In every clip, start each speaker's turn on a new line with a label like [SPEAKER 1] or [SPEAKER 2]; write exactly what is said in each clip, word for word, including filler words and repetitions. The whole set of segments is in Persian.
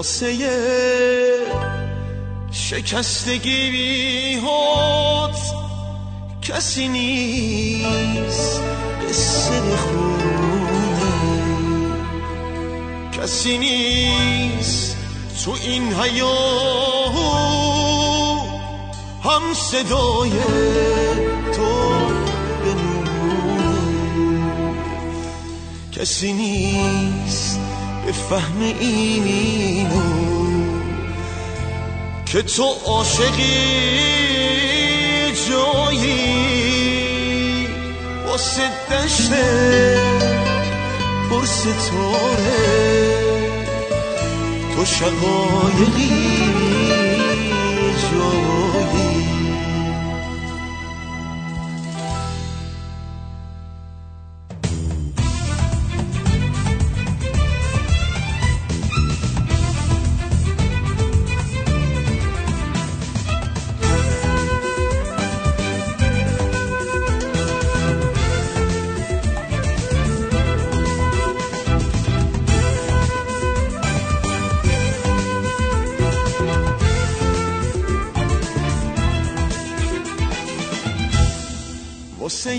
[SPEAKER 1] واسه شکستگی بی هات کسی نیست قصه بخونه، کسی نیست تو این حیاط هم صدای تو بمونه، کسی نیست به فهم اینو که تو عاشقی جایی واسه دشت پر ستاره، تو شقایقی جایی. واسه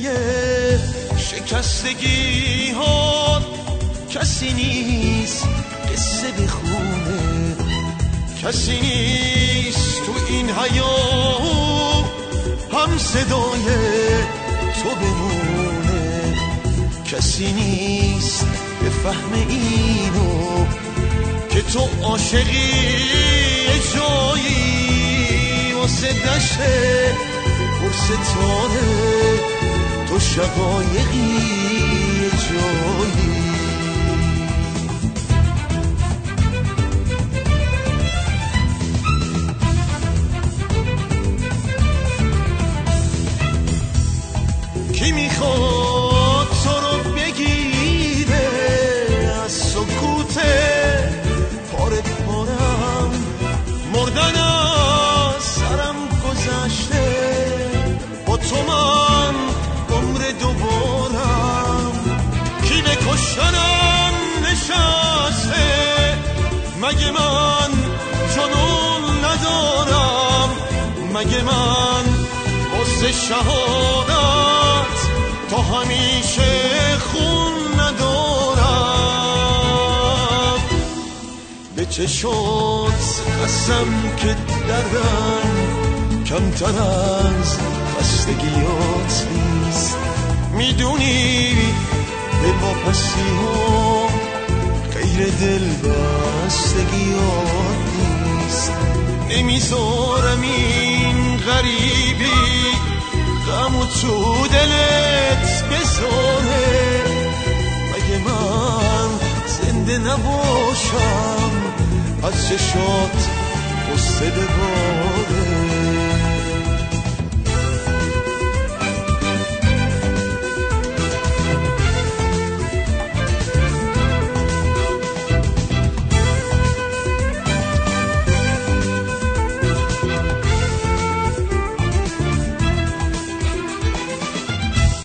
[SPEAKER 1] شکستگی ها کسی نیست قصه بخونه، کسی نیست تو این حیاط هم صدای تو بمونه، کسی نیست به فهم اینو که تو عاشقی جایی واسه دشت پر ستاره، تو شقایقی جایی. کی میخواد تو رو بگیره از سکوت پاره پارم، مردن از سرم گذشته با تو من عمر دوبارم، کی به کشتنم نشسته مگه من جنون ندارم، مگه من واسه شهادت تا همیشه خون ندارم، به چشات قسم که دردم کمتر از خستگیات نیست، میدونی دل واپسی ها غیر دل بستگیات نیست، نمیذارم این غریبی غمو تو دلت بذاره، مگه من زنده نباشم از چشات قصه بباره.